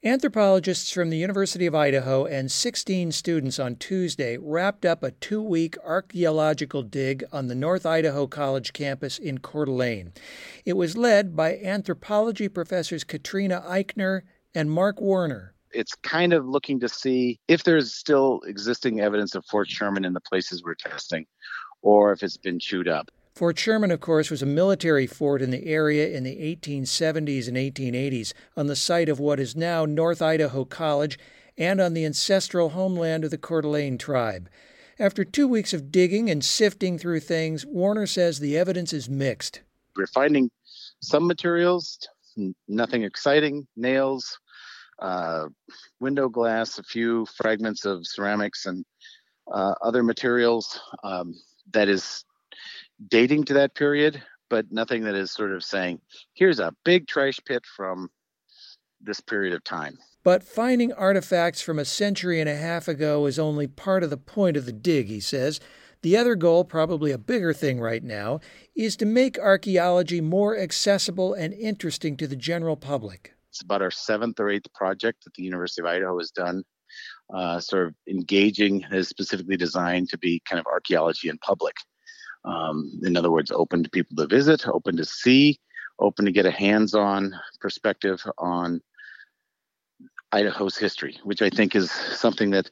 Anthropologists from the University of Idaho and 16 students on Tuesday wrapped up a 2-week archaeological dig on the North Idaho College campus in Coeur d'Alene. It was led by anthropology professors Katrina Eichner and Mark Warner. It's kind of looking to see if there's still existing evidence of Fort Sherman in the places we're testing, or if it's been chewed up. Fort Sherman, of course, was a military fort in the area in the 1870s and 1880s on the site of what is now North Idaho College and on the ancestral homeland of the Coeur d'Alene tribe. After 2 weeks of digging and sifting through things, Warner says the evidence is mixed. We're finding some materials, nothing exciting, nails, window glass, a few fragments of ceramics and other materials that is dating to that period, but nothing that is sort of saying, here's a big trash pit from this period of time. But finding artifacts from a century and a half ago is only part of the point of the dig, he says. The other goal, probably a bigger thing right now, is to make archaeology more accessible and interesting to the general public. It's about our 7th or 8th project that the University of Idaho has done, sort of engaging, is specifically designed to be kind of archaeology in public. In other words, open to people to visit, open to see, open to get a hands-on perspective on Idaho's history, which I think is something that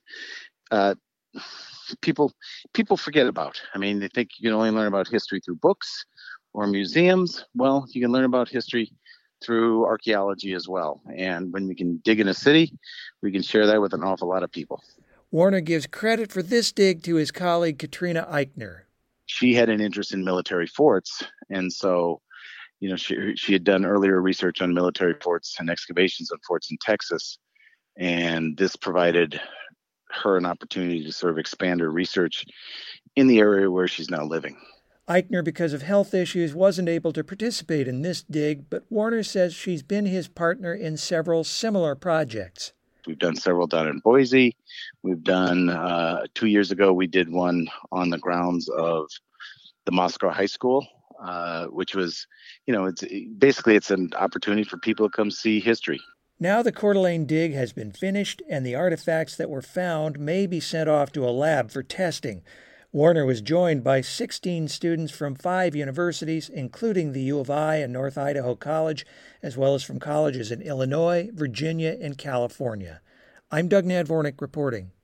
people forget about. I mean, they think you can only learn about history through books or museums. Well, you can learn about history through archaeology as well. And when we can dig in a city, we can share that with an awful lot of people. Warner gives credit for this dig to his colleague Katrina Eichner. She had an interest in military forts, and so, she had done earlier research on military forts and excavations of forts in Texas, and this provided her an opportunity to sort of expand her research in the area where she's now living. Eichner, because of health issues, wasn't able to participate in this dig, but Warner says she's been his partner in several similar projects. We've done several down in Boise. We've done, 2 years ago, we did one on the grounds of the Moscow High School, which was, it's an opportunity for people to come see history. Now the Coeur d'Alene dig has been finished, and the artifacts that were found may be sent off to a lab for testing. Warner was joined by 16 students from 5 universities, including the U of I and North Idaho College, as well as from colleges in Illinois, Virginia, and California. I'm Doug Nadvornik reporting.